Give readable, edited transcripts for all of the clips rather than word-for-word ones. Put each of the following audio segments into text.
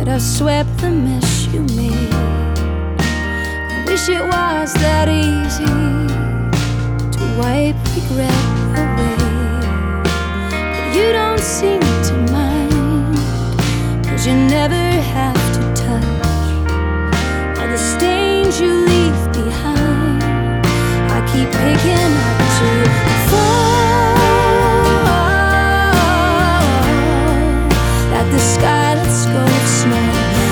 that I've swept the mess you made. I wish it was that easy to wipe regret away, but you don't seem to mind, 'cause you never have to touch all the stains you leave behind. I keep picking up to fall, like the sky lets go of snow.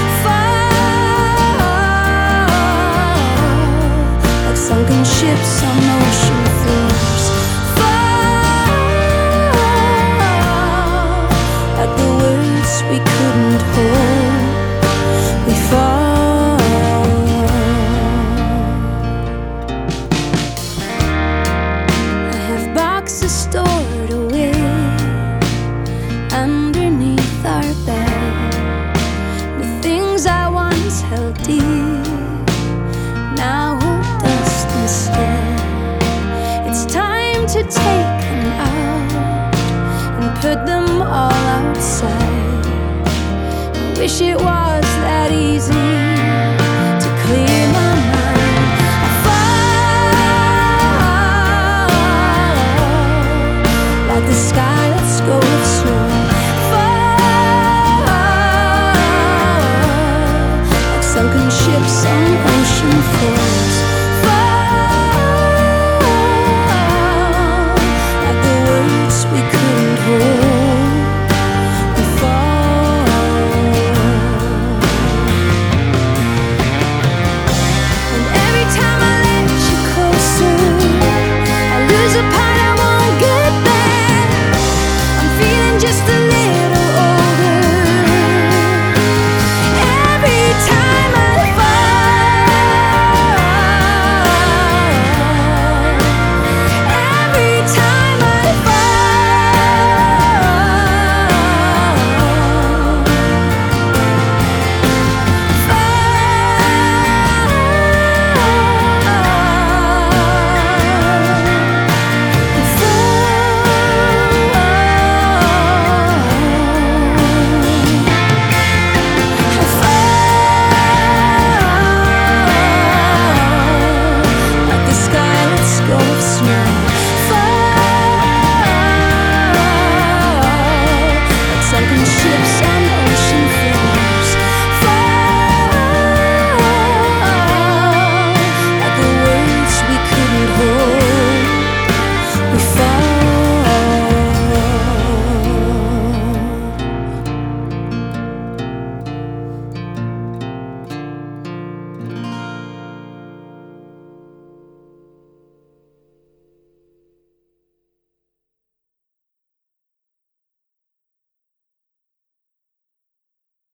Sunken ships on ocean floors. Fall, like the words we couldn't hold. We fall. I have boxes stored away underneath our bed, the things I once held dear now hold dust instead. It's time to take them out and put them all outside. I wish it was that easy to clear my mind. I fall, like the sky lets go of snow. Fall, like sunken ships on ocean floor.